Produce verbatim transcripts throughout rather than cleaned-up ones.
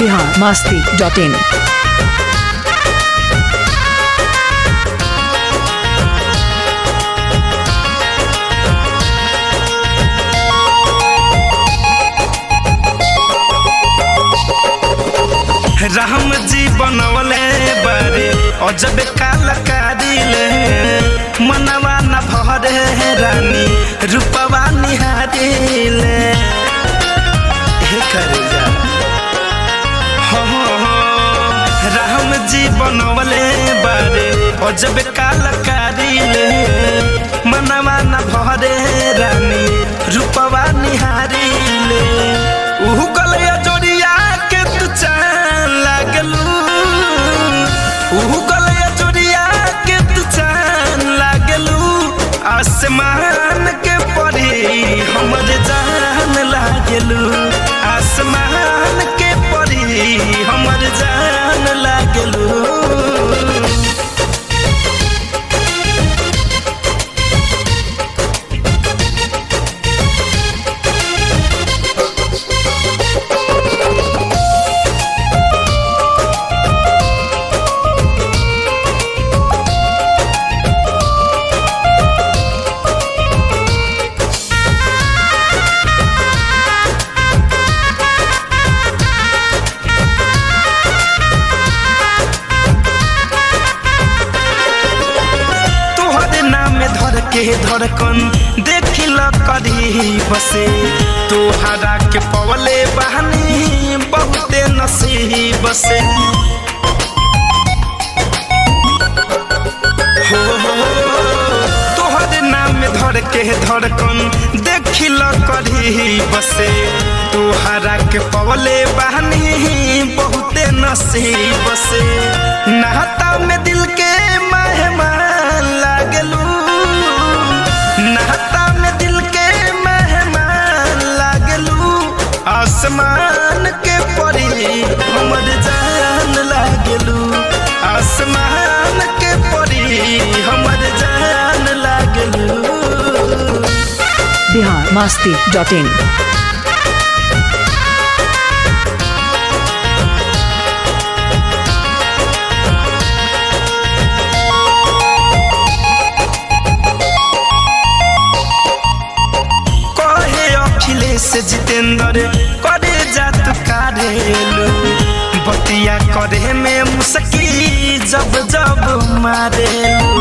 Bihar Masti dot in. Ram ji बनवले बारे अजब कलाकारी ले मनवा न भरे रानी रूपवा निहारी ले हे करे जा हो हो राम जी बनवले बारे अजब कलाकारी ले मनवा न भरे रानी रूपवा निहारी ले उ गलिया जोड़िया के तू चान लागलू उ गलिया जोड़िया के तू चान लागलू आसमान के परी हमर जान लागलू आसमान के परी हमर जान लागलू। के धड़कन देखिल करी बसे तोहरा के पवले बहनी बहुते नसीब से हो तोहरे नाम में धड़ के धड़कन देखिल करी बसे तोहरा के पवले बहनी बहुते नसीब से नहाता में दिल के मेहमान लागलू नहाता में दिल के मेहमान लागलू आसमान के परी हमर जान लागलू आसमान के परी हमर जान लागलू। Bihar Masti dot in. से जितेंद्र करे जात कारेलू बतिया करे में मुस्की जब जब मारेलू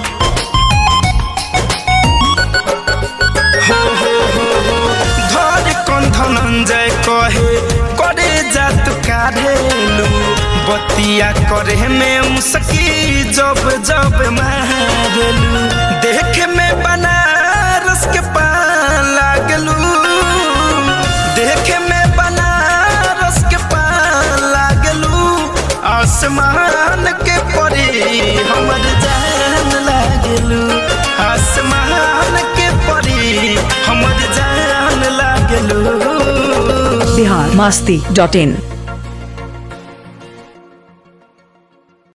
हो हो हो धर कौन धनंजय कहे करे जात कारेलू बतिया करे में मुस्की जब जब मारेलू देख में बनारस के पान लागलू देखे में बनारस के पान लागलू आसमान के परी हमर जान लागलू आसमान के परी हमर जान लागलू। बिहार मस्ती डॉट इन।